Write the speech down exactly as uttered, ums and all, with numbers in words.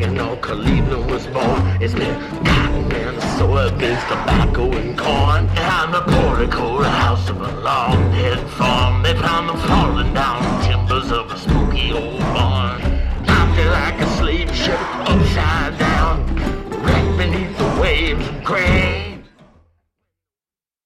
know Cleveland was born. It's been cotton and soybeans, tobacco and corn. Behind the portico, the house of a long dead farm. They found the fallen down timbers of a